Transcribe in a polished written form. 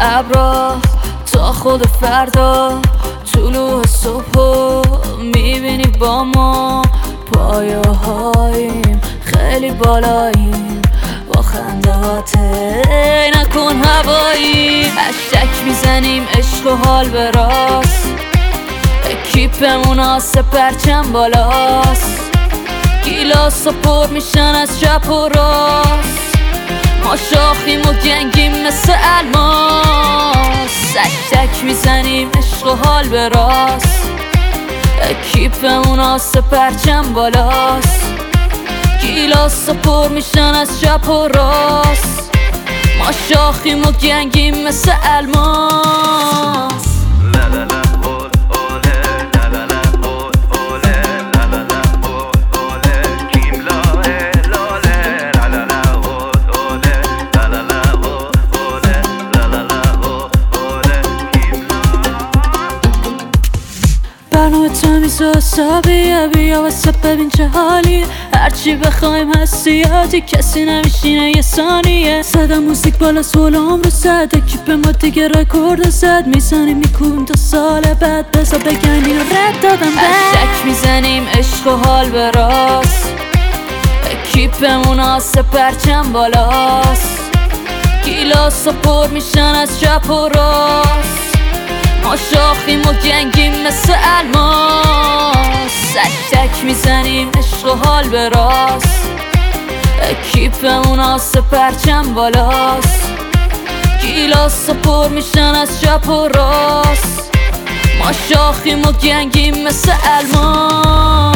ابرا تا خود فردا طلوع صبح میبینی با ما پایه هاییم خیلی بالاییم با خندهات نکن هوایی هشتک میزنیم عشق و حال به راست کیپمون آسه پرچم بالاست گیلاس و پر میشن از چپ و راست ما شاخیم و گنگیم مثل الماس هشتک میزنیم عشق و حال به راست کیپمون آسه پرچم بالاست گیلاس و پر میشن از چپ و راست ما شاخیم و گنگیم مثل الماس برنامه تمیز و حسابیه بیا واسه ببین چه حالیه هرچی بخوایم هستیاتی کسی نمیشینه یه ثانیه زدم موزیک بالا سولام رو زده کیپ ما دیگه رکورد زد میزنیم میکوبیم تا سال بعد بزا بگن اینو رد دادم هشتک میزنیم عشق و حال به راست کیپمون آسه پرچم بالاست گیلاس و پر میشن از چپ و راست ما شاخیم و گنگیم مثل الماس هشتک میزنیم عشق و حال به راست کیپمون آسه پرچم بالاست گیلاس و پر میشن از چپ و راست ما شاخیم و گنگیم مثل الماس